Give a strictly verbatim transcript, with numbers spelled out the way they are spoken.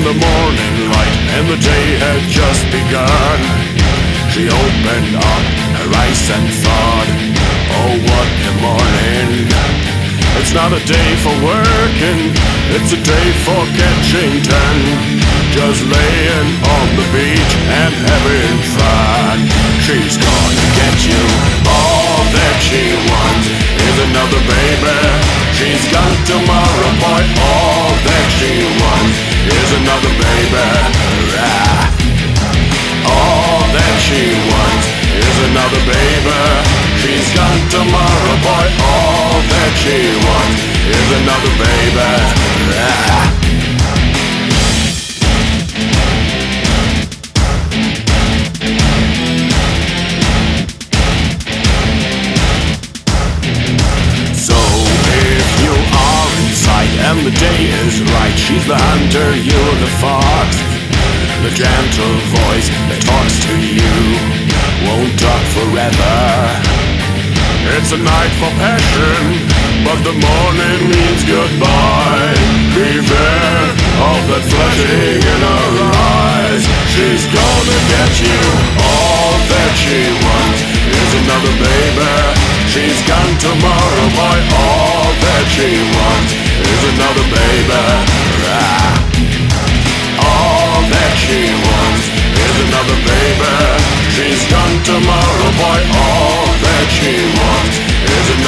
the morning light and the day had just begun. She opened up her eyes and thought, oh what a morning. It's not a day for working, it's a day for catching ten. Just laying on the beach and having fun. She's gonna get you. All that she wants is another baby. She's got tomorrow, boy. All that she wants is another baby. Ah. All that she wants is another baby. She's got tomorrow, boy. All that she wants is another baby. Ah. And the day is right, she's the hunter, you're the fox. The gentle voice that talks to you won't talk forever. It's a night for passion, but the morning means goodbye. Beware of that flashing in her eyes. She's gonna get you. All that she wants is another baby. She's gone tomorrow, boy. All that she wants is another baby. Ah. All that she wants is another baby. She's gone tomorrow, boy. All that she wants is another